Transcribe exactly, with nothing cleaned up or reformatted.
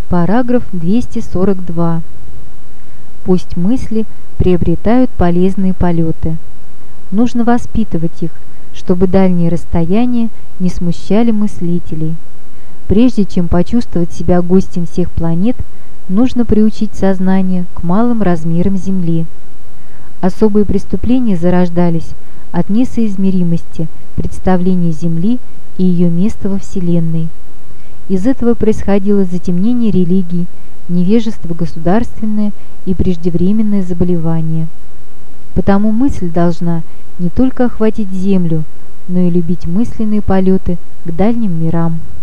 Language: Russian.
Параграф двести сорок два. Пусть мысли приобретают полезные полеты. Нужно воспитывать их, чтобы дальние расстояния не смущали мыслителей. Прежде чем почувствовать себя гостем всех планет, нужно приучить сознание к малым размерам Земли. Особые преступления зарождались от несоизмеримости представления Земли и ее места во Вселенной. Из этого происходило затемнение религий, невежество государственное и преждевременное заболевание. Потому мысль должна не только охватить Землю, но и любить мысленные полеты к дальним мирам.